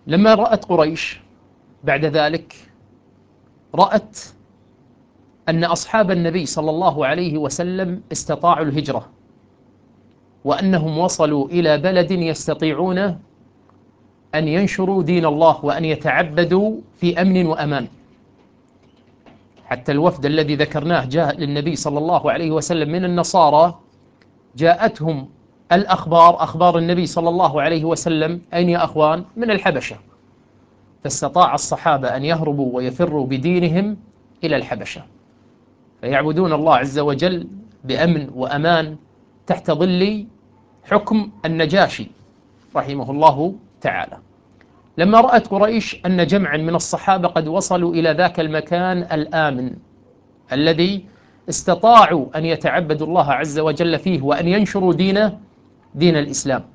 لما رأت قريش بعد ذلك، رأت أن أصحاب النبي صلى الله عليه وسلم استطاعوا الهجرة، وأنهم وصلوا إلى بلد يستطيعون أن ينشروا دين الله وأن يتعبدوا في أمن وأمان. حتى الوفد الذي ذكرناه جاء للنبي صلى الله عليه وسلم من النصارى، جاءتهم الأخبار، أخبار النبي صلى الله عليه وسلم، أين يا أخوان؟ من الحبشة. فاستطاع الصحابة أن يهربوا ويفروا بدينهم إلى الحبشة، فيعبدون الله عز وجل بأمن وأمان تحت ظل حكم النجاشي رحمه الله تعالى. لما رأت قريش أن جمعا من الصحابة قد وصلوا إلى ذاك المكان الآمن الذي استطاعوا أن يتعبدوا الله عز وجل فيه وأن ينشروا دين الإسلام،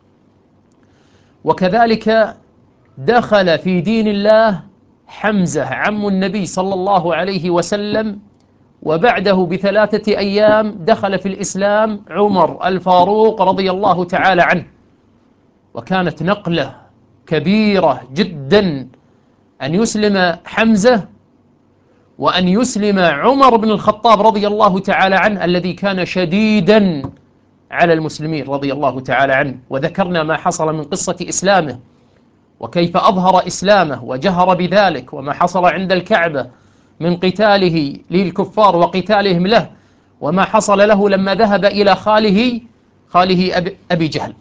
وكذلك دخل في دين الله حمزة عم النبي صلى الله عليه وسلم، وبعده ب3 أيام دخل في الإسلام عمر الفاروق رضي الله تعالى عنه، وكانت نقلة كبيرة جدا أن يسلم حمزة وأن يسلم عمر بن الخطاب رضي الله تعالى عنه، الذي كان شديدا على المسلمين رضي الله تعالى عنه. وذكرنا ما حصل من قصة إسلامه، وكيف أظهر إسلامه وجهر بذلك، وما حصل عند الكعبة من قتاله للكفار وقتالهم له، وما حصل له لما ذهب إلى خاله أبي جهل.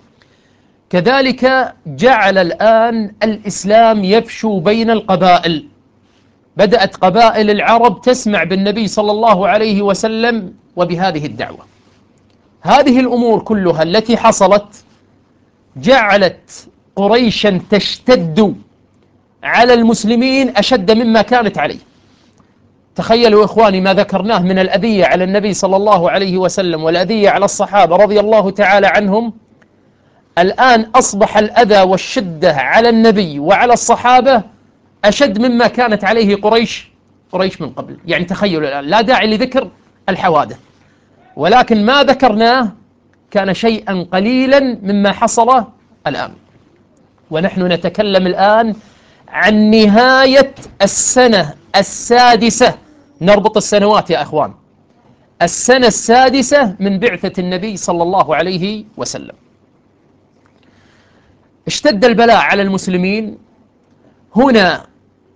كذلك جعل الآن الإسلام يفشو بين القبائل، بدأت قبائل العرب تسمع بالنبي صلى الله عليه وسلم وبهذه الدعوة. هذه الأمور كلها التي حصلت جعلت قريشا تشتد على المسلمين أشد مما كانت عليه. تخيلوا إخواني ما ذكرناه من الأذية على النبي صلى الله عليه وسلم والأذية على الصحابة رضي الله تعالى عنهم، الآن أصبح الأذى والشدة على النبي وعلى الصحابة أشد مما كانت عليه قريش من قبل. يعني تخيلوا الآن، لا داعي لذكر الحوادث، ولكن ما ذكرناه كان شيئا قليلا مما حصل الآن. ونحن نتكلم الآن عن نهاية السنة السادسة، نربط السنوات يا أخوان، السنة السادسة من بعثة النبي صلى الله عليه وسلم. اشتد البلاء على المسلمين. هنا